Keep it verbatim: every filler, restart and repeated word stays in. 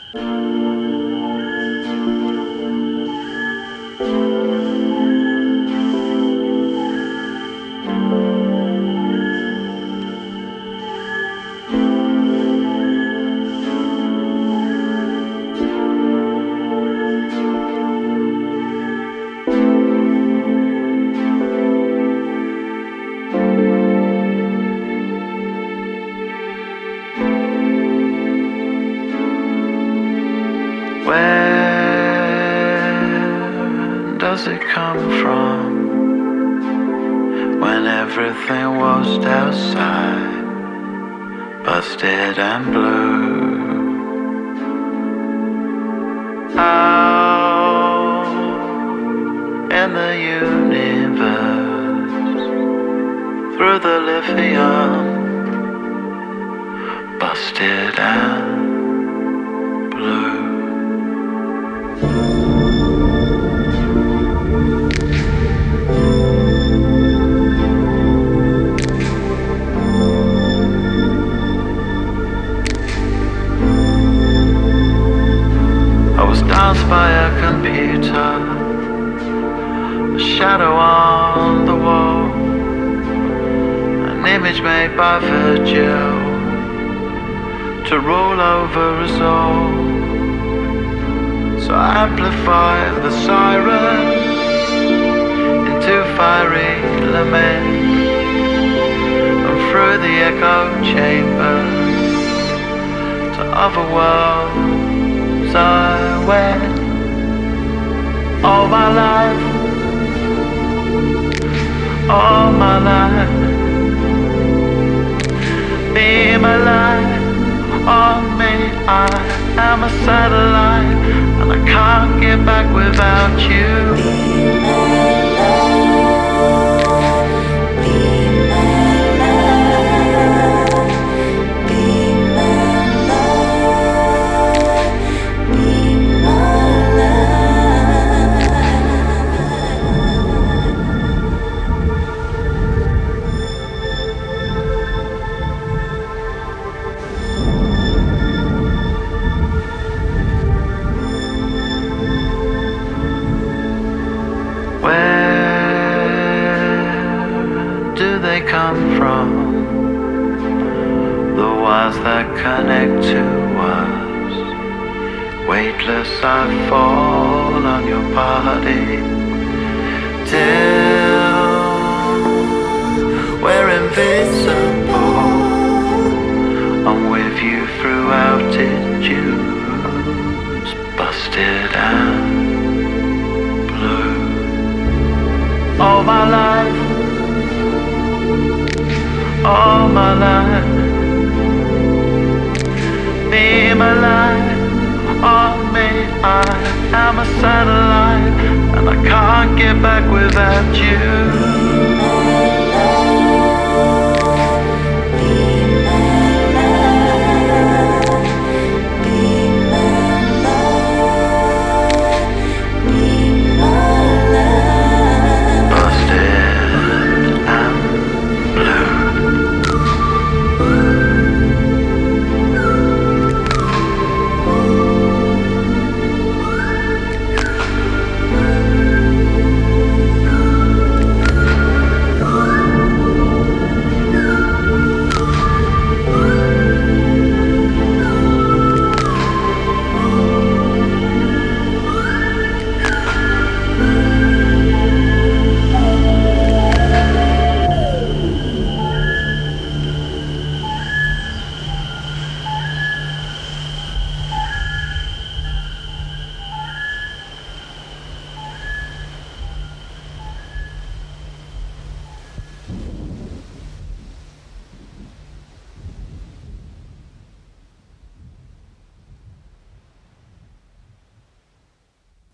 Where does it come from when everything was outside, busted and blue? Out in the universe, through the lithium, busted and blue. I was danced by a computer, a shadow on the wall, an image made by Virgil to rule over us all. So I amplify the sirens into fiery laments, and through the echo chambers to other worlds I went. All my life, all my life, beam a light on me. I am a satellite, and I can't get back without you. They come from the wires that connect to us. Weightless I fall on your body till we're invisible. I'm with you through altitudes, busted and blue. All my life, all my life, beam a light on me. I am a satellite, and I can't get back without you.